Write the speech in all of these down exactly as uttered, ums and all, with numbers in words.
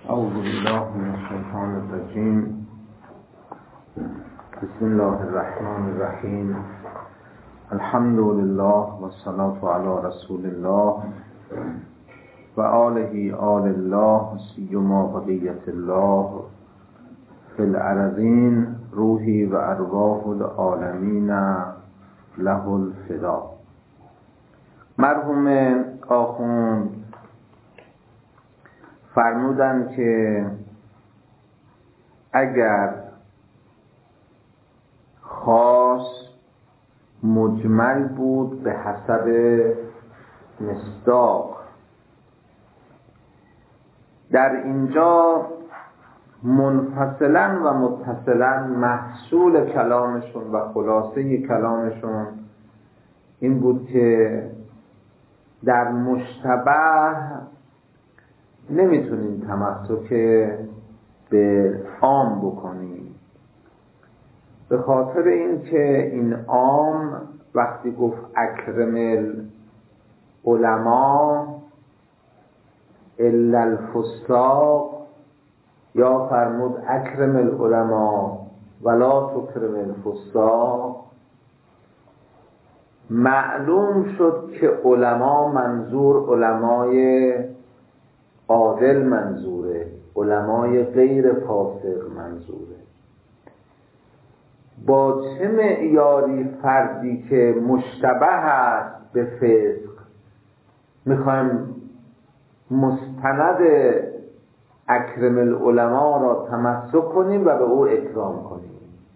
اعوذ بالله من الشیطان الرجیم. بسم الله الرحمن الرحیم. الحمد لله والصلاة علی رسول الله و آله آل الله سیما بقیت الله فی الارضین روحی و ارواح العالمین له الفدا. مرحوم آخوند فرمودن که اگر خاص مجمل بود به حسب مصداق، در اینجا منفصلا و متصلا محصول کلامشون و خلاصه کلامشون این بود که در مشتبه نمیتونیم تمسک به عام بکنیم، به خاطر اینکه این عام وقتی گفت اکرم العلماء الا الفساق یا فرمود اکرم العلماء ولا تکرم الفساق، معلوم شد که علما منظور علمای عادل منظوره، علمای غیر فاسق منظوره. با چه معیاری فردی که مشتبه است به فسق میخوایم مستند اکرم العلماء را تمسک کنیم و به او اکرام کنیم؟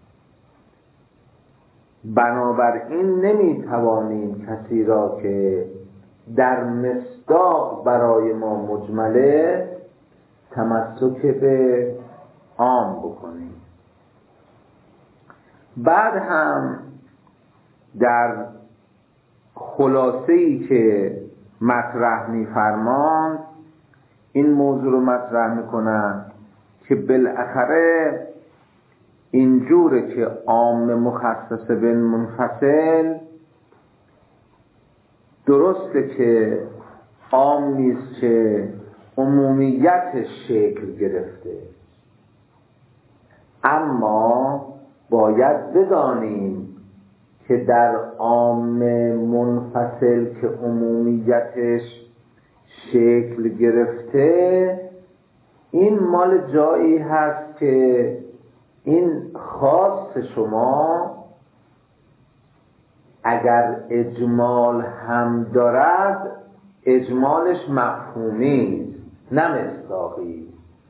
بنابراین نمیتوانیم کسی را که در مصداق برای ما مجمله تمسک به عام بکنیم. بعد هم در خلاصه‌ای که مطرح می‌فرماند این موضوع رو مطرح می‌کنند که بالاخره اینجوره که عام مخصص به منفصل درسته که عام نیست که عمومیتش شکل گرفته، اما باید بدانیم که در عام منفصل که عمومیتش شکل گرفته این مال جایی هست که این خاص شما اگر اجمال هم دارد اجمالش مفهومی نه مصداقی.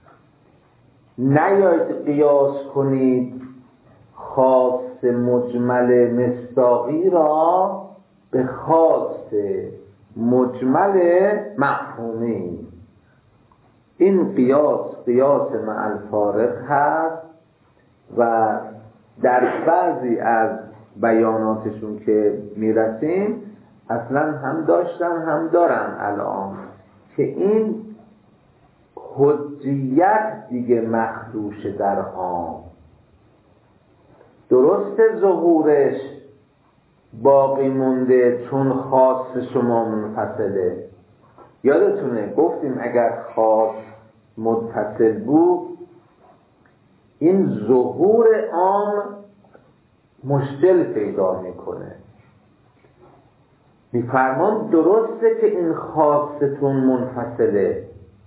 نیاید قیاس کنید خاص مجمل مصداقی را به خاص مجمل مفهومی. این قیاس قیاس مع الفارق هست و در بعضی از بیاناتشون که میرسیم اصلا هم داشتن هم دارن الان که این حجیت دیگه مخدوش در عام. درسته ظهورش باقی مونده چون خاص شما منفصله. یادتونه گفتیم اگر خاص متصل بود این ظهور عام مشکل پیدا میکنه. میفرمان درسته که این خاصتون منفصله،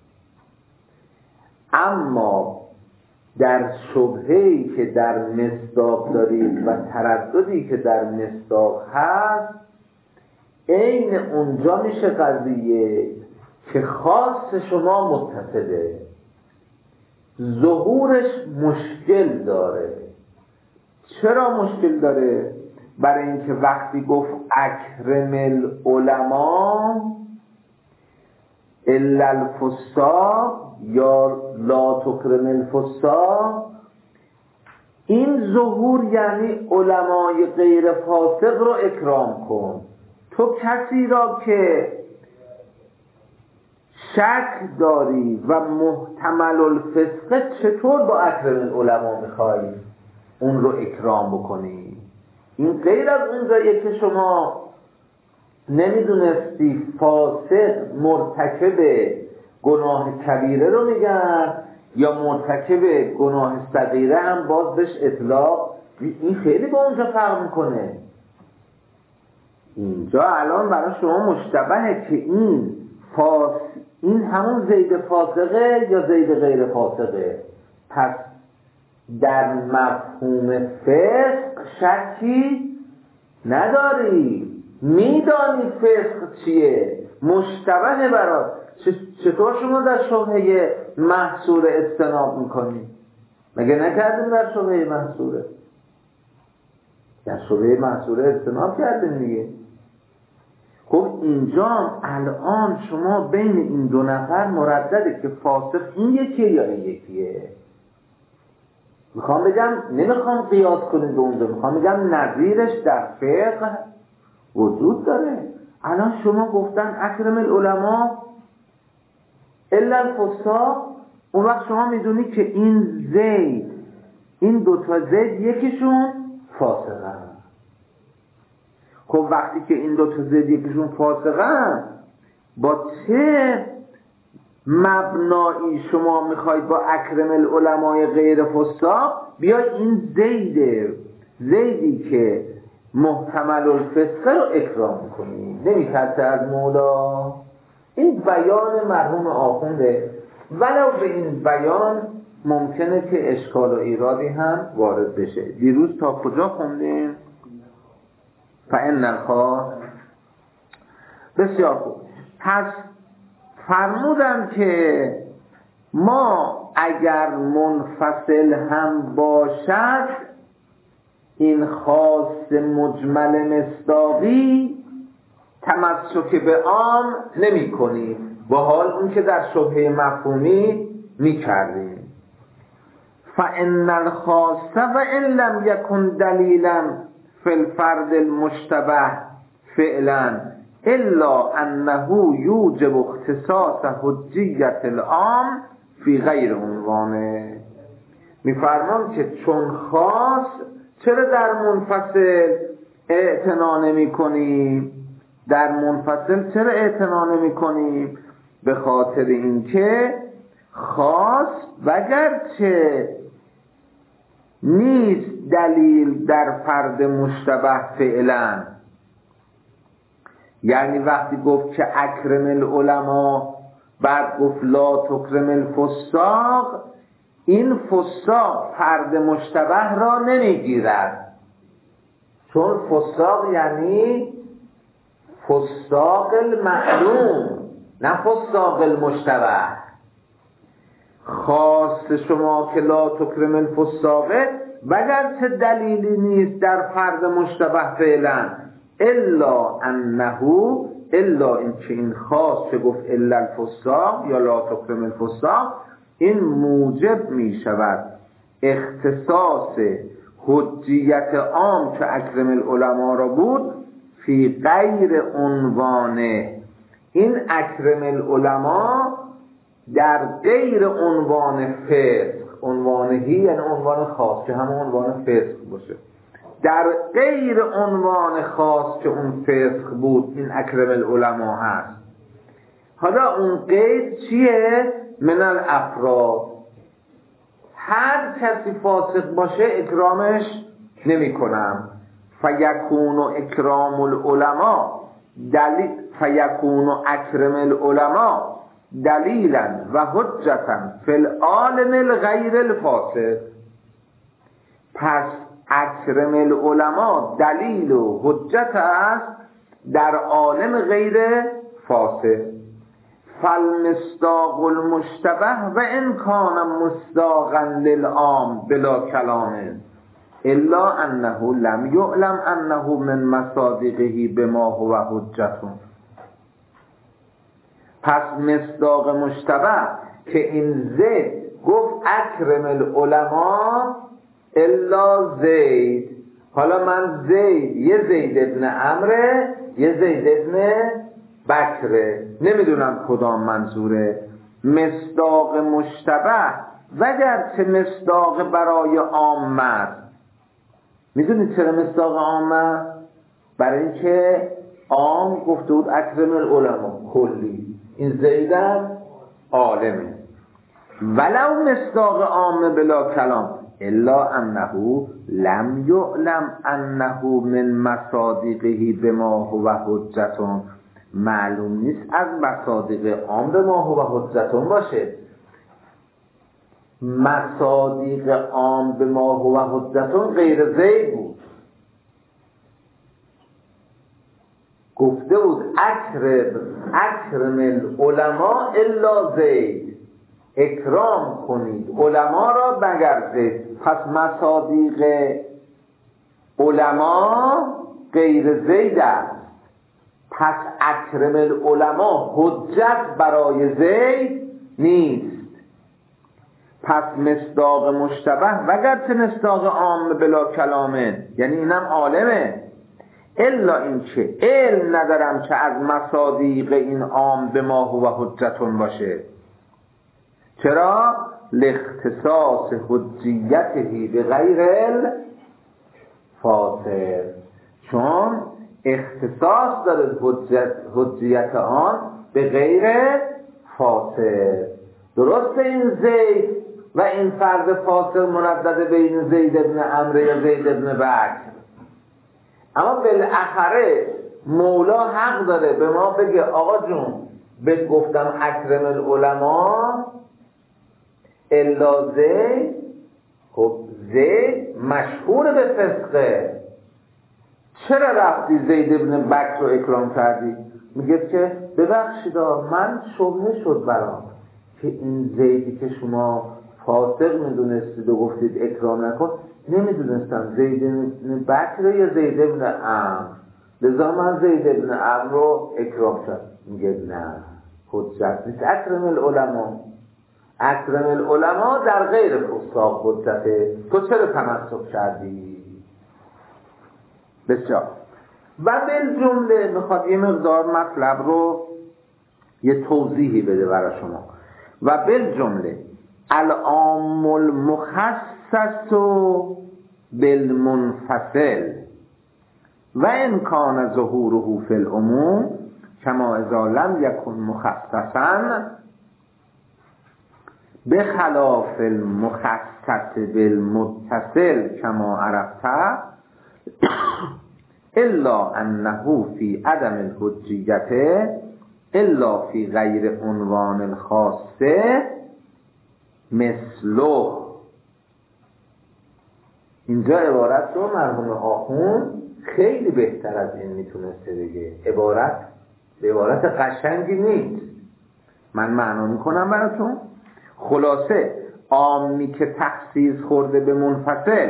اما در شبهه‌ای که در مصداق دارید و ترددی که در مصداق هست عین اونجا میشه قضیه که خاص شما متصله، ظهورش مشکل داره. چرا مشکل داره؟ برای اینکه وقتی گفت اکرم العلماء الا الفساق یا لا تکرم الفساق، این ظهور یعنی علمای غیر فاسق رو اکرام کن. تو کسی را که شک داری و محتمل الفسق چطور با اکرم العلماء میخوای اون رو اکرام بکنی؟ این غیر از اون جاییه که شما نمیدونستی فاسق مرتکب گناه کبیره رو میگن یا مرتکب گناه صغیره هم باز بهش اطلاق. این خیلی با اونجا فرق میکنه. اینجا الان برای شما مشتبهه که این فاس این همون زید فاسقه یا زید غیر فاسقه. پس در مفهوم فسق شکی نداری، میدانی فسق چیه، مشتبه برات. چطور شما در شبهه محصوره اجتناب میکنی؟ مگه نکردیم در شبهه محصوره؟ در شبهه محصوره اجتناب کردیم دیگه. خب اینجا الان شما بین این دو نفر مردده که فاسق این یکیه یا این یکیه. میخوام بگم نمیخوام قیاس کنید به اونجا، میخوام بگم نظیرش در فقه وجود داره. الان شما گفتن اکرم العلماء الا الفساق، اون وقت شما میدونی که این زید این دوتا زید یکیشون فاسقه. خب وقتی که این دوتا زید یکیشون فاسقه، با چه مبنایی شما میخواید با اکرم العلماء غیر فساق بیاید این زیده زیدی که محتمل الفسقه رو اکرام کنید؟ نمیترسه از مولا؟ این بیان مرحوم آخونده، ولو به این بیان ممکنه که اشکال و ایرادی هم وارد بشه. دیروز تا کجا خوندیم؟ فإن الخاص. بسیار خوب. پس فرمودم که ما اگر منفصل هم باشد این خاص مجمل مصداقی تمسک به عام نمی کنیم، با حال اون که در شبهه مفهومی می کردیم. فإن الخاص وإن لم يكن دلیلا فی الفرد المشتبه فعلا الا انه یوجب اختصاص حجیت العام فی غیر عنوانه. میفرمان که چون خاص چرا در منفصل اعتنا نمی کنیم؟ در منفصل چرا اعتنا نمی کنیم؟ به خاطر اینکه خاص وگرچه نیست دلیل در فرد مشتبه فعلا، یعنی وقتی گفت که اکرم العلماء بعد گفت لا تکرم الفساق، این فساق فرد مشتبه را نمیگیرد، چون فساق یعنی فساق المعلوم نه فساق المشتبه. خاص شما که لا تکرم الفساقه وگرچه دلیلی نیست در فرد مشتبه فعلا الا انه الا این که این خاص چه گفت الا الفساق یا لا تکرم الفساق، این موجب می شود اختصاص حجیت عام که اکرم العلماء را بود فی غیر عنوانه. این اکرم العلماء در غیر عنوان فسق، عنوانهی یعنی عنوان خاص که همون عنوان فسق باشه، در غیر عنوان خاص که اون فسق بود این اکرم العلماء هست. حالا اون قید چیه؟ من الافراد، هر کسی فاسق باشه اکرامش نمی کنم. فیکون اکرام العلماء دلیل فیکون اکرم العلماء دلیلا و حجتا فی العالم الغیر الفاسق. پس اکرم العلماء دلیل و حجت است در عالم غیر فاسق. فالمصداق المشتبه و ان کان مصداقا للعام بلا کلام الا انه لم یعلم انه من مصادقه بما هو حجتون. پس مصداق مشتبه که این زید گفت اکرم العلماء الا زید، حالا من زید یه زید ابن عمره یه زید ابن بکره، نمیدونم کدام منظوره. مصداق مشتبه وگرچه مصداق برای عامه، میدونید چرا مصداق عامه؟ برای اینکه عام گفته بود اکرم العلماء کلی، این زیدم عالمه. ولو مصداق عام بلا کلام الا انه لم یعلم انه من مصادیقه بما هو حجتون، معلوم نیست از مصادیق عام به ما هو حجتون باشه. مصادیق عام به ما هو حجتون غیر زید بود. گفته بود اکرم اکرم العلماء الا زید، اکرام کنید علما را مگر زید. پس مصادیق علما غیر زید است. پس اکرم العلماء حجت برای زید نیست. پس مصداق مشتبه وگرچه مصداق عام بلا کلامه، یعنی اینم عالمه، الا این که علم ندارم که از مصادیق این عام به ما هو حجتون باشه. چرا؟ لاختصاص حجیته به غیر الفاصل، چون اختصاص داره حجت حجیت آن به غیر فاصل. درسته این زید و این فرد فاصل مردد بین زید ابن عمرو یا زید ابن بکر، اما بالاخره مولا حق داره به ما بگه آقا جون بهت گفتم اکرم العلماء الا زید. خب زید مشهور به فسقه، چرا رفتی زید ابن بکر رو اکرام کردی؟ میگه که ببخشید من شبهه شد برام که این زیدی که شما فاسق میدونستید و گفتید اکرام نکن، نمیدونستم زید ابن بکر یا زید ابن عمرو، لذا من زید ابن عمرو رو اکرام کرد. میگه نه حجت نیست. اکرم العلماء اکرم العلماء در غیر فساق حجته، تو چرا تمسک کردی؟ بسیار. و بالجمله میخواد یه مقدار مطلب رو یه توضیحی بده برای شما. و بالجمله العام المخصص بالمنفصل و ان کان ظهوره فی العموم کما اذا لم یکن مخصصا بخلاف المخصص بالمتصل کما عرفت الا انه فی عدم الحجیت الا فی غیر عنوان الخاصه مثله. اینجا عبارت رو مرحوم آخوند خیلی بهتر از این میتونسته بگه. عبارت به عبارت قشنگی نیست، من معنا میکنم براتون. خلاصه عامی که تخصیص خورده به منفصل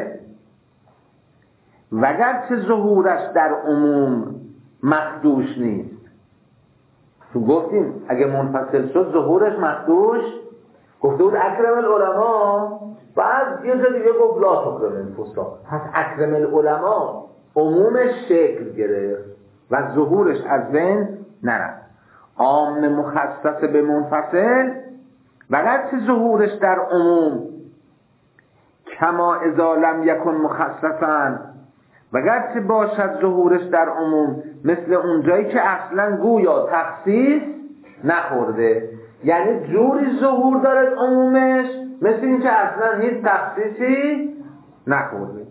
وگرچه ظهورش در عموم مخدوش نیست، تو گفتیم اگه منفصل شد ظهورش مخدوش، گفته بود اکرم العلماء، بعد یه جا دیگه گفت لا تکرم الفساق. پس اکرم العلماء عمومش شکل گرفت و ظهورش از بین نرفت. عام مخصص به منفصل وگرچه ظهورش در عموم کما اذا لم یکن مخصصا، وگرچه باشد ظهورش در عموم مثل اونجایی که اصلا گویا تخصیص نخورده، یعنی جوری ظهور داره عمومش مثل این که اصلا هیچ تخصیصی نخورده.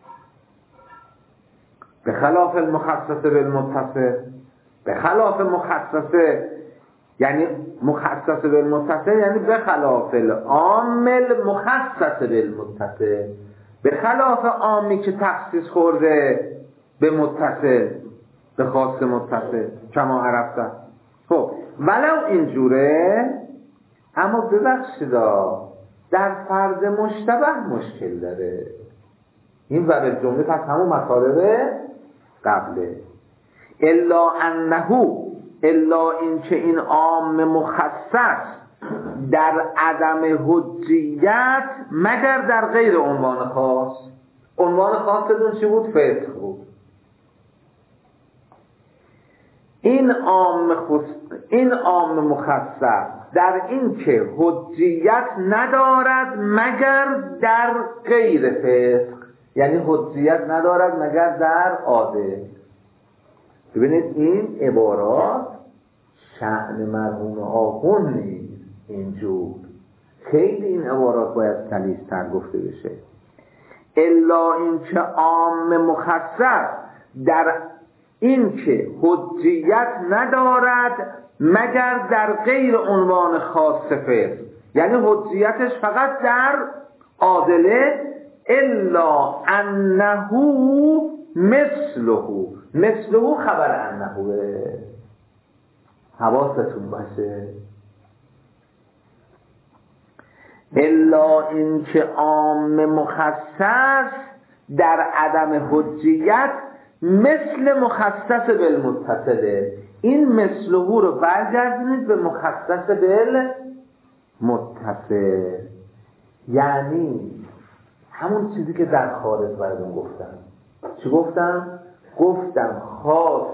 به خلاف المخصص بالمتصل، به خلاف مخصصه یعنی مخصص بالمتصل یعنی به خلاف العام المخصص بالمتصل، به خلاف عامی که تخصیص خورده به متصل به خاص متصل کما عرفت. خب ولو اینجوره، اما ببخشید در فرض مشتبه مشکل داره. این و به جمله پس همون مطالب قبله. الا انه الا این که این عام مخصص در عدم حجیت مگر در غیر عنوان خاص. عنوان خاص دون چی بود؟ فسق بود. این عام خص... این عام مخصص در این که حجیت ندارد مگر در غیر فسق، یعنی حجیت ندارد مگر در عاده. ببینید این عبارات شأن مرحوم آخوند نیست، اینجور. خیلی این عبارات باید سلیس‌تر گفته بشه. الا اینکه عام مخصص در اینکه حجیت ندارد مگر در غیر عنوان خاص فعل، یعنی حجیتش فقط در عادله. الا انه مثله، مثله خبر انه، حواستون باشه. الا اینکه عام مخصص در عدم حجیت مثل مخصص بالمتصله. این مثله رو برگردونید به مخصص بالمتصل، یعنی همون چیزی که در خارج براتون گفتم. چی گفتم؟ گفتم خاص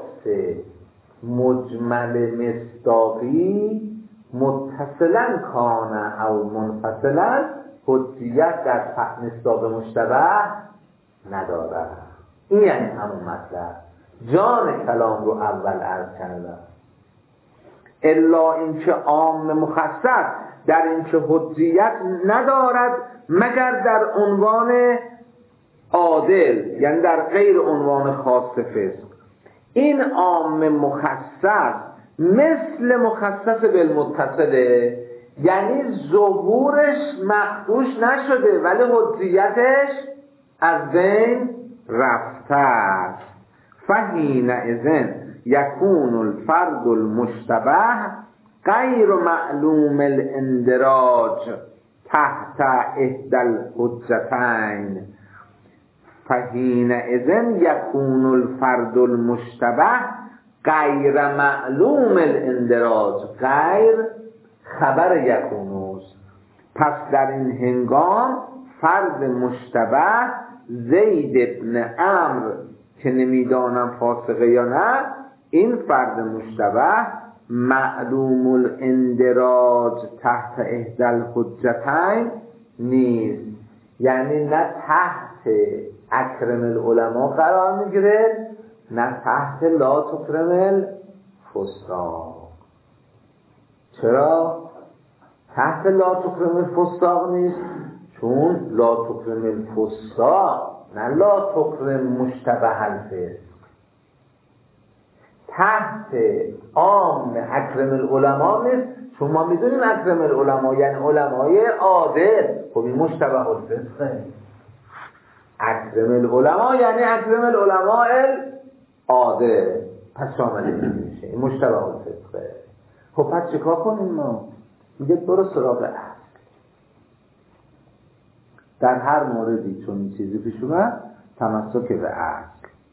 مجمل مصداقی متصلا کانه او منفصلا حجیت در مصداق مشتبه نداره. این یعنی همون مطلب. جان کلام رو اول عرض کردم. الا اینکه عام مخصص در اینکه حجیت ندارد مگر در عنوان عادل، یعنی در غیر عنوان خاص فسق. این عام مخصص مثل مخصص بالمتصله، یعنی ظهورش مخدوش نشده ولی حجیتش از بین رفته است. فحینئذ یکون الفرد المشتبه غیر معلوم الاندراج تحت احدى الحجتین. فحینئذ یکون الفرد المشتبه غیر معلوم الاندراج، غیر خبر یکونوست. پس در این هنگام فرد مشتبه زید ابن عمرو که نمیدانم فاسقه یا نه، این فرد مشتبه معلوم الاندراج تحت احدى الحجتین نیست، یعنی نه تحت اکرم العلماء قرار میگیره نه تحت لا تکرم الفساق. چرا تحت لا تکرم الفساق نیست؟ چون لا تکرم الفساق نه لا تکرم مشتبه الفسق. تحت عام اکرم العلماء نیست، چون ما میدونیم اکرم العلماء یعنی علمای عادل. خب این مشتبه الفسقه. اکرم العلماء یعنی اکرم العلماء عادل، پس شامل میشه این مشتبه الفسقه. خب پس چیکار کنیم ما؟ میگه برو سراغ اصل. در هر موردی چون این چیزی پیش اومد تمسک به اصل.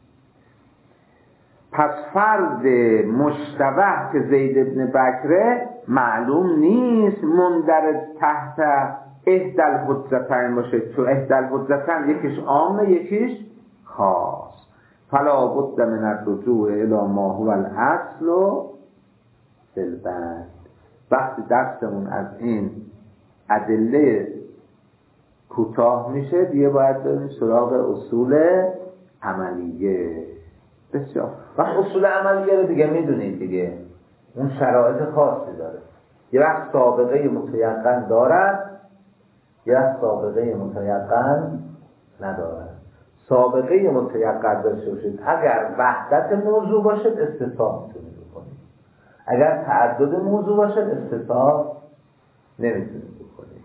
پس فرد مشتبه که زید ابن بکره معلوم نیست مندرج تحت احدى الحجتین باشه، چون احدى الحجتین یکیش عامه یکیش خاص. فلا بد من الرجوع الی ما هو الاصل فی البند. وقتی دستمون از این ادله کوتاه میشه دیگه باید بریم سراغ اصول عملیه. بسیار. وقت اصول عملیه رو دیگه میدونید دیگه، اون شرایط خاصی داره. یه وقت سابقه متیقن دارد، یه وقت سابقه متیقن ندارد. سابقه متیقن داشته باشید اگر وحدت موضوع باشد استثناء میتونید بکنید، اگر تعدد موضوع باشد استثناء نمیتونید بکنید.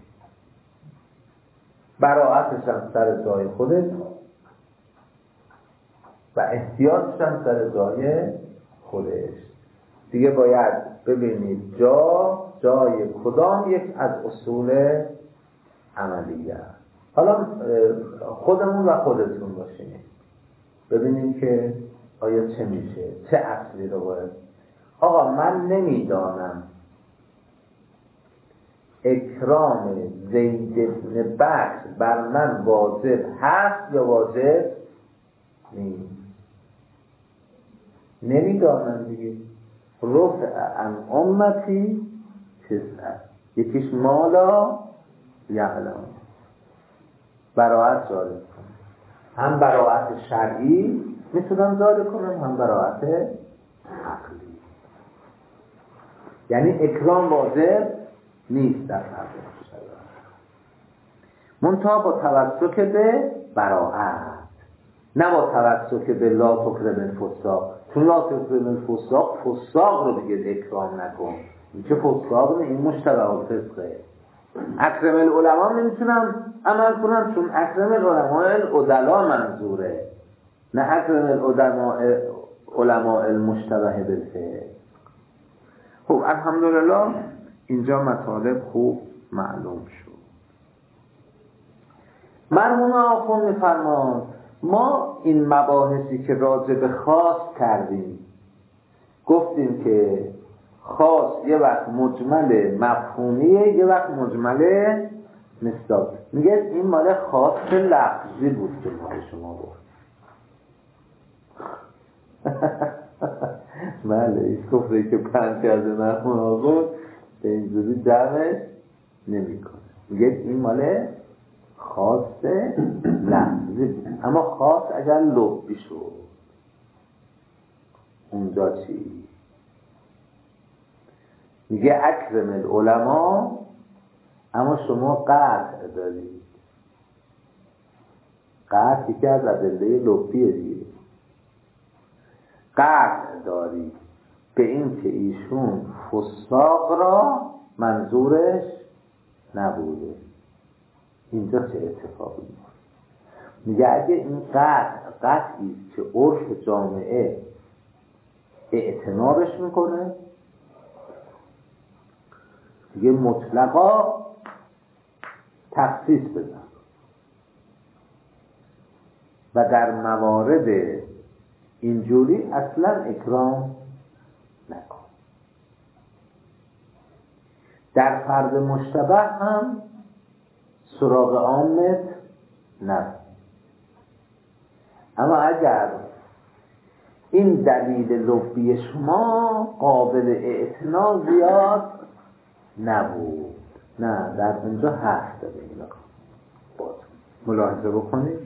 براعتش هم سر جای خودت و احتیاطش هم سر جای خودش. دیگه باید ببینید جا جای کدام یک از اصول عملیه. حالا خودمون و خودتون باشیم ببینیم که آیا چه میشه، چه اصلی رو باید. آقا من نمیدانم اکرام زید ابن بکر بر من واجب هست یا واجب نیست. نمیدانم دیگه. رفع عن امتی تسعه، یکیش مالا یعلم، براعت جاری کنم. هم براعت شرعی میتونم جاری کنم، هم براعت عقلی. یعنی اکرام واجب نیست در فرد مشتبه، منتها با توسط به براءت، نه با توسط به لا تکرم الفساق. چون لا تکرم الفساق، فساق رو بگید اکرام نکن، این که فساق نه، این مشتبه و فسقه. اکرم العلماء نمیتونم عمل کنم چون اکرم العلماء العدلا منظوره، نه اکرم العلماء علماء المشتبه بالفعل. خب الحمدلله اینجا مطالب خوب معلوم شد. مرحوم آخوند می‌فرماند ما این مباحثی که راجع به خاص کردیم، گفتیم که خاص یه وقت مجمل مفهومیه، یه وقت مجمل مصداق. میگه این مال خاص لفظی بود که مال شما گفت. بله این کفری که پنج کرده مرحوم آخوند به اینجوری جمعش نمی کنه. میگه این مال خاص لفظی بود، اما خاص اگر لفظی شد اونجا چی؟ میگه اکرم العلماء، اما شما قطع دارید. قطع یکی از ادله لفظیه دیگه. قطع دارید به این که ایشون فساق را منظورش نبوده. اینجا چه اتفاقی میفته؟ میگه اگه این قطع قطعی که عرف جامعه اعتنابش میکنه، دیگه مطلقا تخصیص بزن و در موارد اینجوری اصلا اکرام نکن. در فرد مشتبه هم سراغ عامت نه. اما اگر این دلیل لفظی شما قابل اعتنا زیاد نبود، نه در اونجا هست داره. باز ملاحظه بکنید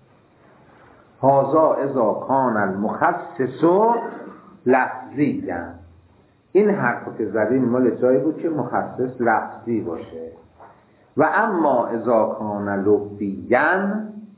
هذا اذا کان المخصص لفظی، این حرف که زدیم مال جایی بود که مخصص لفظی باشه. و اما اذا کان لفظیاً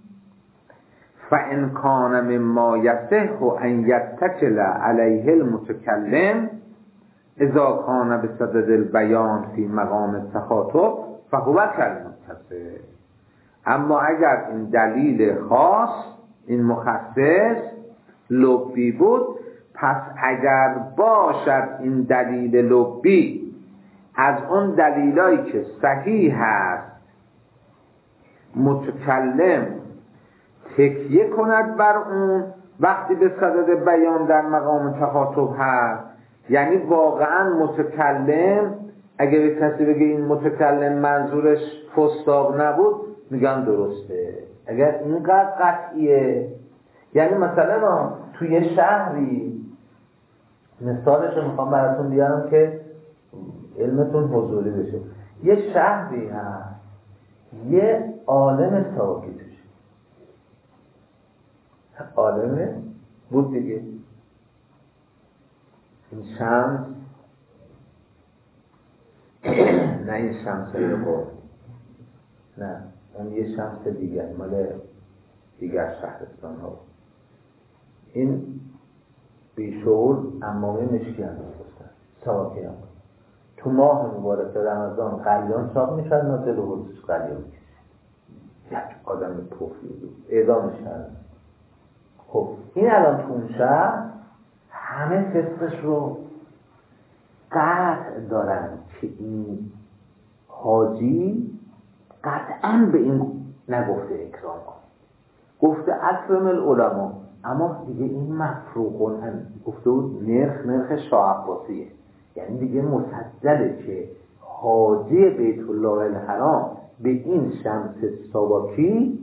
فإن کان مما یصح ان یتکل علیه المتکلم اذا کان بصدد البیان فی مقام التخاطب فهو کالمتصل. اما اگر این دلیل خاص، این مخصص لفظی بود، پس اگر باشد این دلیل لفظی از اون دلیلایی که صحیح هست متکلم تکیه کند بر اون وقتی به صدد بیان در مقام تخاطب هست، یعنی واقعا متکلم اگه به کسی بگه این متکلم منظورش فساق نبود، میگن درسته. اگر اینقدر قطعیه، یعنی مثلا توی شهری، مثالش رو میخوام براتون بیارم که علمتون حضوری بشه، یه شهری هست یه عالم ساکی توش، عالمه بود دیگه، این شمس نه این شمس رو نه اون یه شمس دیگر مال دیگر شهرستان ها، این بیشعور امامه مشکی هم می‌گفتن ساکی هم تو ماه مبارک رمضان قلیان چاق میشن، نازل و حدوث قلیان میشه، یک آدم پوفی بود اعدامش کردن. خب این الان تو اون شهر همه فسقش رو قطع دارن که این حاجی قطعا به این نگفته اکرام کن، گفته اکرم العلماء، اما دیگه این مفروقون هم گفته بود نرخ نرخ شاه عباسیه، یعنی دیگه مسجله که حاجی بیت الله الحرام به این شمس ساواکی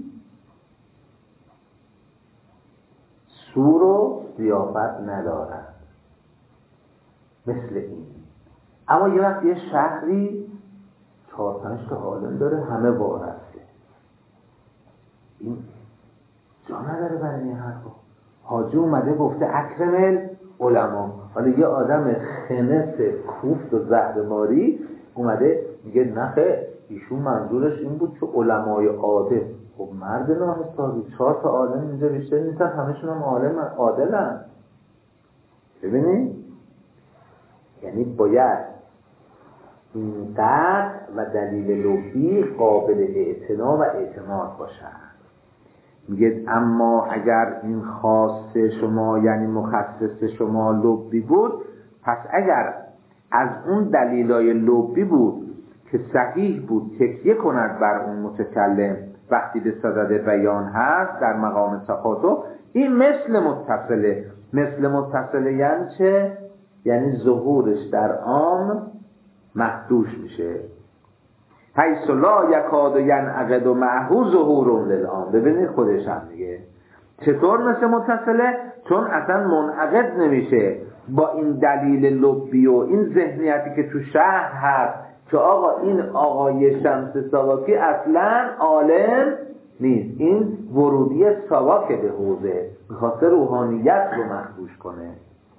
سور و ضیافت ندارد مثل این. اما یه وقت یه شهری چهار پنج تا عالم داره همه وارسته، این جا نداره برای این حرفا. حاجی اومده گفته اکرم العلماء، حالا یه آدم خنس کوفت و زهرماری اومده میگه نه خیر، ایشون منظورش این بود که علمای عادل. خب مرد ناحسابی، چهار تا عالم اینجا بیشتر نیستن، همشون هم عالم عادلن. ببینید یعنی باید این قطع و دلیل لفظی قابل اعتنا و اعتماد باشن. میگه اما اگر این خاص شما یعنی مخصص شما لبی بود، پس اگر از اون دلیلای لبی بود که صحیح بود تکیه کند بر اون متکلم وقتی به صدد بیان هست در مقام تخاطب، این مثل متصله. مثل متصله یعنی چه؟ یعنی ظهورش در عام محدوش میشه. حیث لا یکاد ینعقد معه ظهور للعام. ببینید خودش هم میگه چطور مثل متصله؟ چون اصلا منعقد نمیشه با این دلیل لبی و این ذهنیتی که تو شهر هست که آقا این آقای شمس ساواکی اصلا عالم نیست، این ورودی ساواک به حوزه، میخواسته روحانیت رو مخدوش کنه.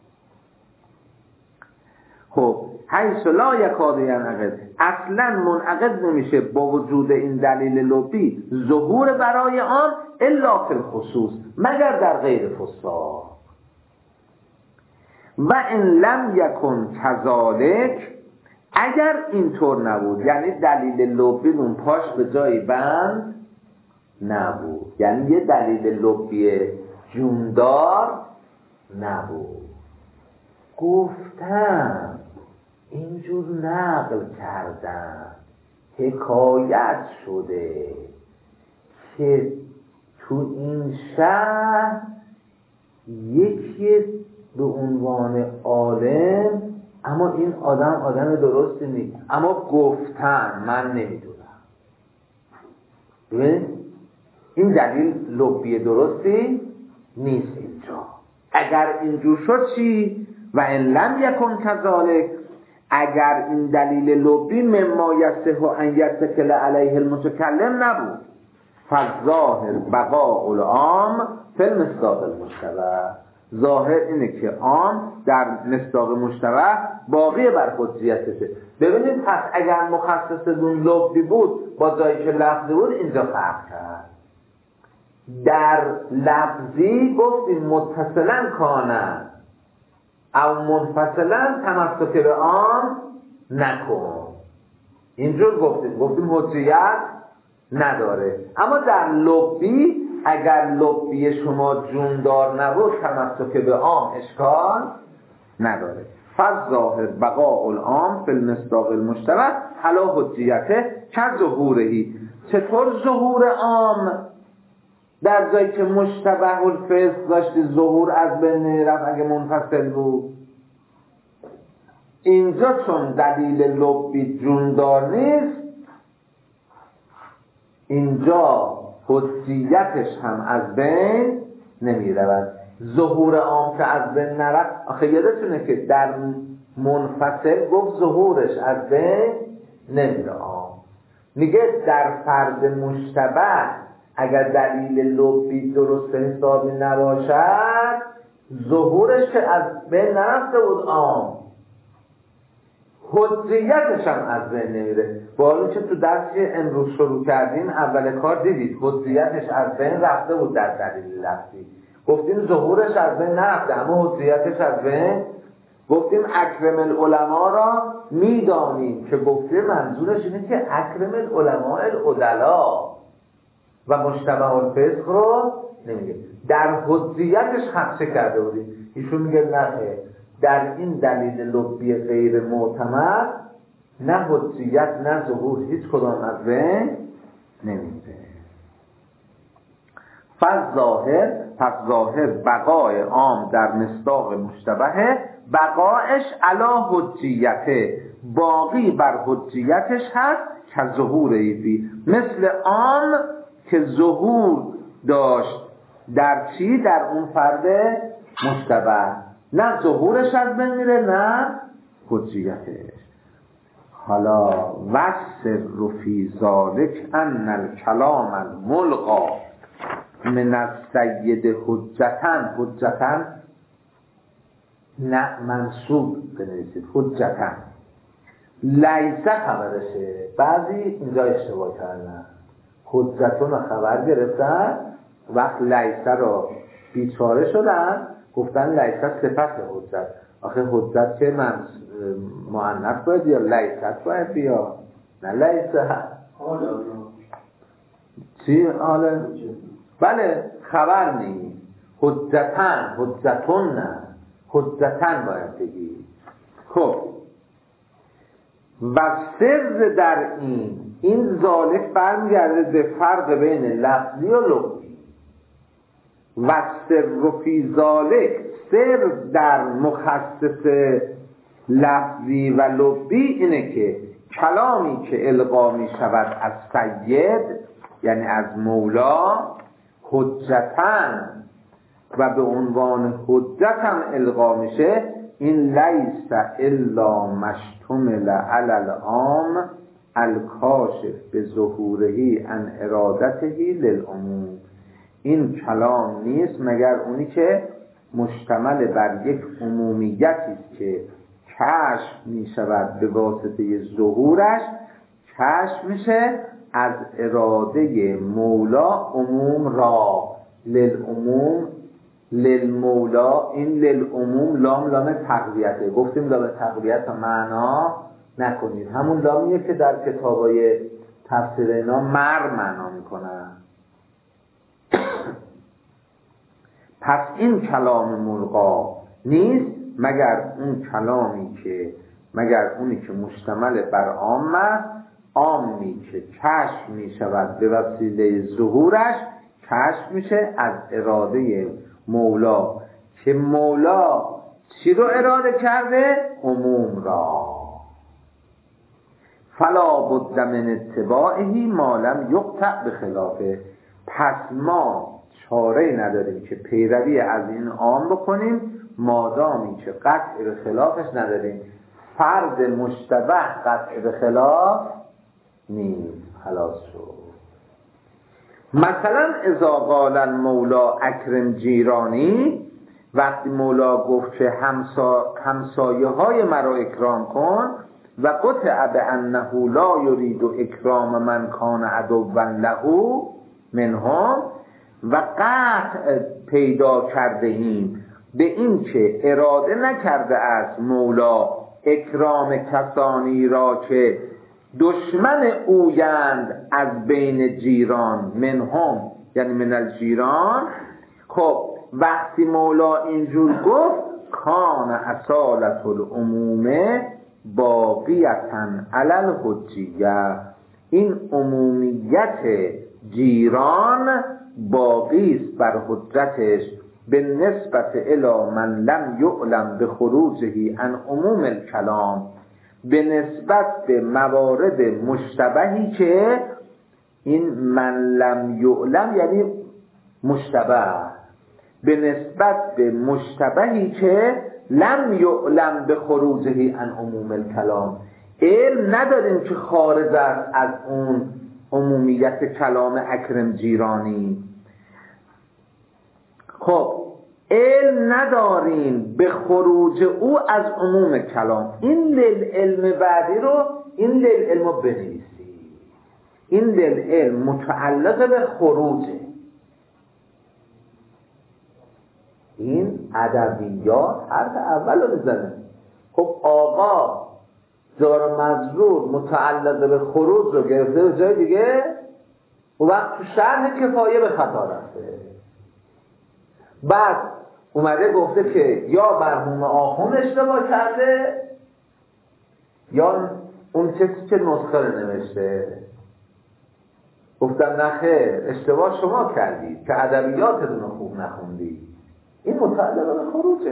خب حیث لا یکاد ینعقد، اصلا منعقد نمیشه با وجود این دلیل لبی ظهور برای آن الا فی الخصوص، مگر در غیر فساق. و ان لم یکن کذالک، اگر اینطور نبود یعنی دلیل لبی اون پاش به جای بند نبود، یعنی یه دلیل لبی جوندار نبود، گفتم اینجور نقل کردن حکایت شده که تو این شهر یکی به عنوان عالم، اما این آدم آدم درستی نیست، اما گفتن من نمیدونم. ببین این دلیل لبی درستی نیست اینجا. اگر اینجور شد چی؟ و ان لم یکن کذالک، اگر این دلیل لبی مما یصح ان یتکل علیه المتکلم نبود، فالظاهر بقاء العام فی المصداق المشتبه، ظاهر اینه که عام در مصداق مشتبه باقی بر حجیتشه. ببینید پس اگر مخصص دون لبی بود با جایی که لفظی بود اینجا فرق کرد. در لفظی گفتیم متصلا کانه او منفصلا تمسک به آن نکن، اینجور گفتیم گفتیم حجیت نداره. اما در لبی اگر لبی شما جوندار نبود تمسک به عام اشکال نداره. فالظاهر بقاء العام فی المصداق المشتبه علی حجیته کظهورهی. چطور ظهور عام در جایی که مشتبه الفسق داشتی ظهور از بین نمیرفت اگه منفصل بود؟ اینجا چون دلیل لبی جوندار نیست، اینجا حجیتش هم از بین نمی رود. ظهور عام که از بین نرفت، آخه یادتونه که در منفصل گفت ظهورش از بین نمیره عام. میگه در فرد مشتبه اگر دلیل لبی درست حسابی نباشد ظهورش که از بین نرفته بود عام، حجیتش هم از بین نمیره. با حالی که تو درسی امروز شروع کردیم اول کار دیدید حجیتش از بین رفته بود در دلیل لفظی، گفتیم ظهورش از بین نرفته اما حجیتش از بین. گفتیم اکرم العلماء را میدانیم که گفتیم منظورش اینه که اکرم العلماء العدلا و مشتبه الفسق رو نمیگه. در حجیتش خدشه کرده بودیم، ایشون میگه نه، در این دلیل لبی غیر معتمد نه حجیت نه ظهور هیچ کدام از بین نمیده. فالظاهر، پس ظاهر بقای عام در مصداق مشتبه، بقایش علی حجیته، باقی بر حجیتش هست که ظهور ایفی، مثل عام که ظهور داشت در چی؟ در اون فرد مشتبه، نه ظهورش از بین میره نه حجیتش. حالا وَالسِّرُّ فِي ذَلِكَ أَنَّ الْكَلَامَ الْمُلْغَى من السید حجتن، حجتن نه منصوب بنویسید، حجتن لیسه خبرشه. بعضی اینجا اشتباه کردن، حجتون رو خبر گرفتن، وقت لیسه رو بیچاره شدن گفتن لیسه صفت حجت. آخه حجت که من مؤنث باید یا لیسه باید بیا؟ نه لیسه چی؟ آله بله خبر نی، حجتن حجتون نه، حجتن باید بگی. خب و سر در این این ذالک برمیگرده به فرق بین لفظی و لغوی. و سر فی ذالک، سر در مخصص لفظی و لغوی اینه که کلامی که القا می شود از سید یعنی از مولا حجتن و به عنوان حجتن القا میشه، این لیس الا مشتمل علی العام الکاشف به ظهورهی عن ارادته للعموم. این کلام نیست مگر اونی که مشتمل بر یک عمومیتی است که کشف می شود به واسطه ظهورش، کشف میشه از اراده مولا عموم را. للعموم للمولا، این للعموم لام لام تقویته. گفتیم لام تقویت معنا نکنید، همون لامیه که در کتابای تفسیر اینا مر معنا میکنن. پس این کلام ملغا نیست مگر اون کلامی که مگر اونی که مشتمل بر عام است، عامی که کشف می شود به وسیله ظهورش، کشف میشه از اراده مولا که مولا چی رو اراده کرده؟ عموم را. فلا بد من اتباعه ما لم یقطع بخلافه. پس ما چاره نداریم که پیروی از این عام بکنیم مادامی که قطع به خلافش نداریم. فرض مشتبه قطع به خلاف نیست. خلاص شد. مثلا اذا قال المولا اکرم جیرانی، وقتی مولا گفت که همسا... همسایه های مرا اکرام کن، و قطع بانه لا یرید اکرام من کان عدوا له منهم، و قطع پیدا کرده ایم به این که اراده نکرده است مولا اکرام کسانی را که دشمن اویند از بین جیران، منهم یعنی من الجیران. خب وقتی مولا اینجور گفت کان اصالت العموم باقیتا علی الحجیه، این عمومیت جیران باقی است بر حجتش به نسبت الی من لم یعلم به خروجه عن عموم الکلام، به نسبت به موارد مشتبهی که این من لم یعلم یعنی مشتبه، به نسبت به مشتبهی که لم یعلم به خروجه عن عموم الکلام، علم نداریم که خارج است از اون عمومیت کلام اکرم جیرانی. خب علم نداریم به خروج او از عموم کلام. این للعلم بعدی رو این للعلم رو بنویسی، این للعلم متعلق به خروجه. این ادبیات حرف اول رو بزنه. خب آقا جار مجرور متعلق به خروج رو گرفته جای دیگه و وقت تو شرح کفایه به خطا رفته. بعد اومده گفته که یا مرحوم آخوند اشتباه کرده یا اون کسی که نسخه رو نوشته. گفتم نه خیر، اشتباه شما کردید که ادبیاتتون رو خوب نخوندید. این متعلق به خروجه.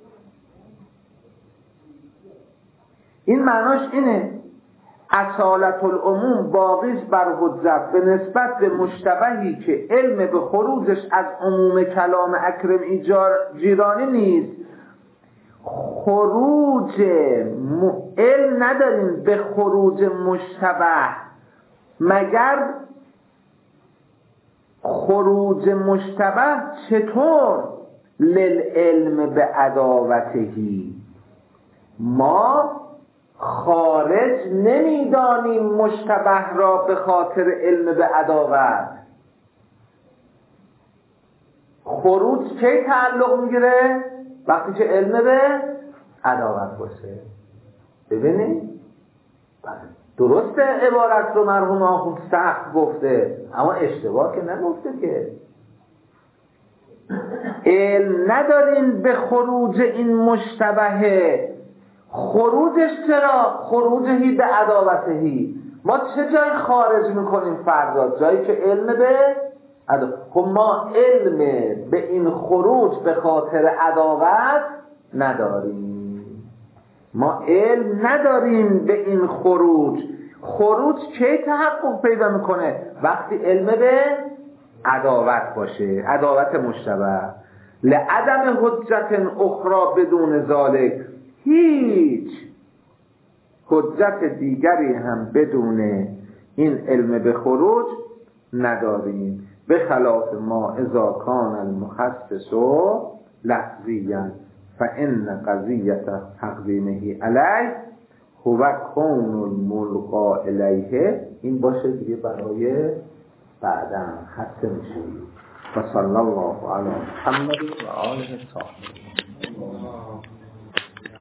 این معناش اینه اصالت العموم باقیست بر حجت به نسبت به مشتبهی که علم به خروجش از عموم کلام اکرم جیرانی نیست. خروج م... علم نداریم به خروج مشتبه مگر خروج مشتبه چطور للعلم به عداوتهی. ما خارج نمیدانیم مشتبه را به خاطر علم به عداوت. خروج کی تعلق میگیره؟ وقتی که علم به عداوت باشه. ببینید درسته عبارت رو مرحوم آخوند سخت گفته، اما اشتباه که نگفته که. علم نداریم به خروج این مشتبه. خروجش چرا؟ خروجهی به عداوتهی. ما چه جای خارج میکنیم فردا؟ جایی که علم به عداوت. خب ما علم به این خروج به خاطر عداوت نداریم. ما علم نداریم به این خروج. خروج کی تحقق پیدا میکنه؟ وقتی علم به عداوت باشه، عداوت مشتبه. لعدم حجت اخرى بدون ذالک، هیچ حجت دیگری هم بدون این علم به خروج نداریم. به خلاف ما اذا کان المخصص لفظیا فان قضیت تقدیمه علیه هو کون الملقا الیه. این باشه دیگه برای بعدا خسته میشیم. و صلی الله علی محمد و آله الطاهرین.